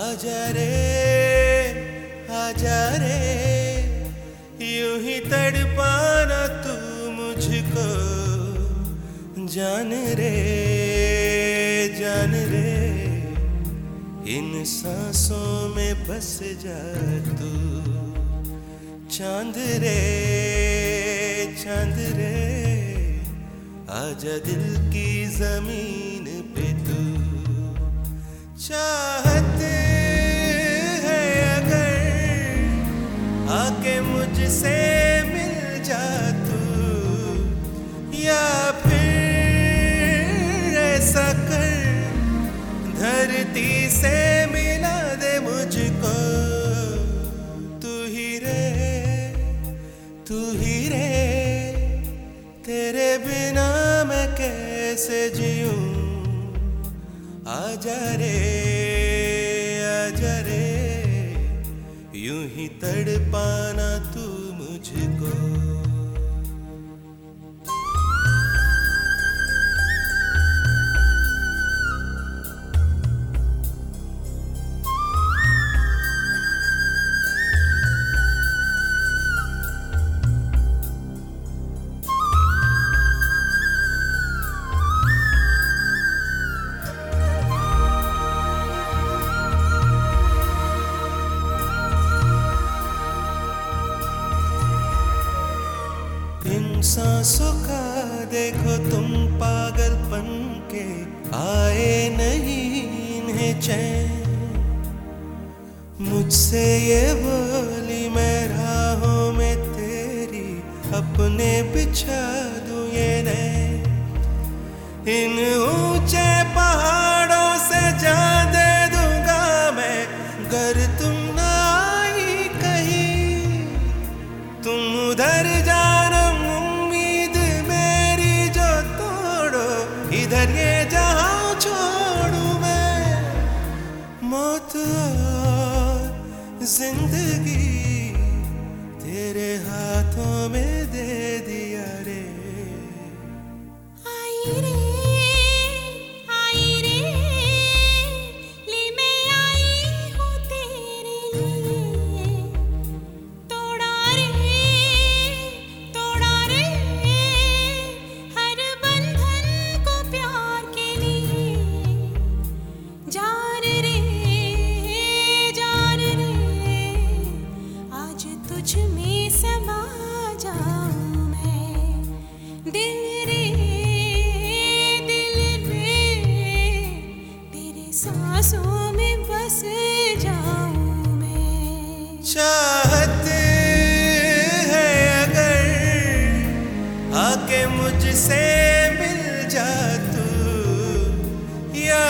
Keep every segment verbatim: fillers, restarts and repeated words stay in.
आजा रे आजा रे, यूं ही तड़पाना तू मुझको, जान रे जान रे, इन सांसों में बस जा तू, चांद रे चांद रे, आजा दिल की जमीन पे तू। चाहत है अगर आके मुझसे मिल जा तू, या फिर ऐसा कर धरती से मिला दे मुझको, तू ही रे तू ही रे, तेरे बिना मैं कैसे जीऊं, आजा रे आजा रे, यूं ही तड़पाना तू मुझको। सांसों का देखो तुम पागलपन के, आए नहीं इन्हें चैन, मुझसे ये बोली मैं राहों में तेरी, अपने बिछा दूं ये नैन, इन ऊंचे पहाड़ों से जा दे दूंगा मैं, गर तुम ना आई कहीं, तुम उधर जाना इधर ये जहां छोड़ू मैं, मौत और जिंदगी तेरे हाथों में दे दिया रे। आई रे आई रे, ले मैं आई हूँ तेरे लिए, तोड़ा रे तोड़ा रे हर बंधन को प्यार के लिए, जान रे जान रे, आज तुझ में समा जाऊं मैं, दिल रे दिल रे, तेरे सांसों में बस जाऊं मैं। चाहत है अगर आके मुझसे मिल जा तू, या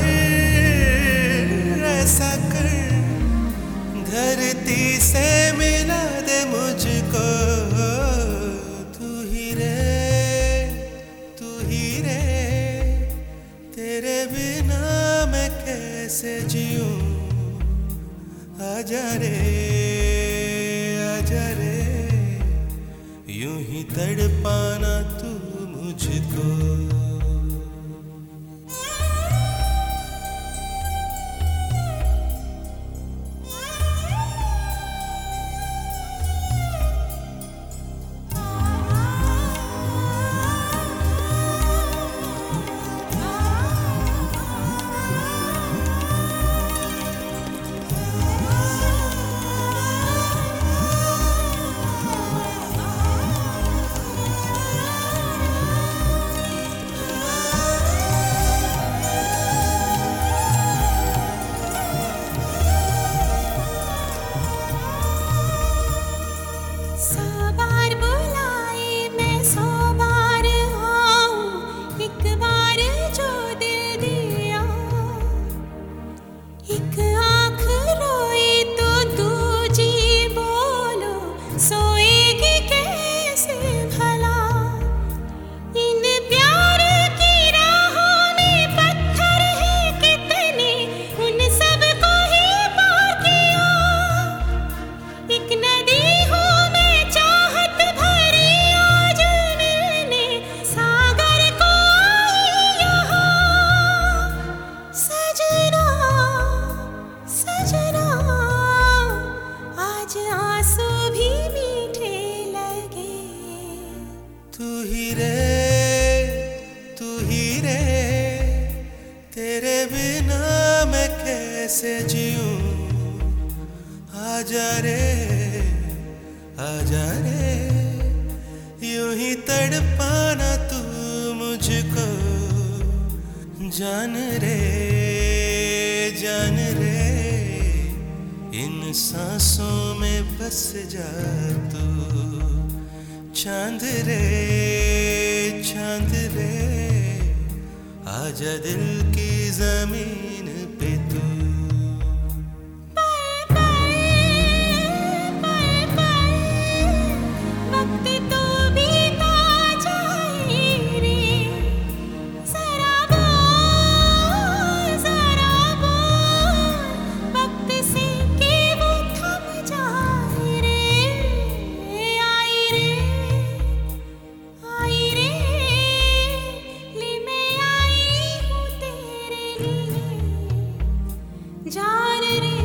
फिर ऐसा कर धरती से मिला दे मुझको, तू ही रे तू ही रे, तेरे बिना मैं कैसे जीऊं, आजा रे आजा रे, यूं ही तड़पाना तू मुझको। यूं आजा रे आजा रे, यूं ही तड़पाना तू मुझको जान रे जान रे, इन सांसों में बस जा तू चांद रे चांद रे, आजा दिल की जमीन पे तू। जान रे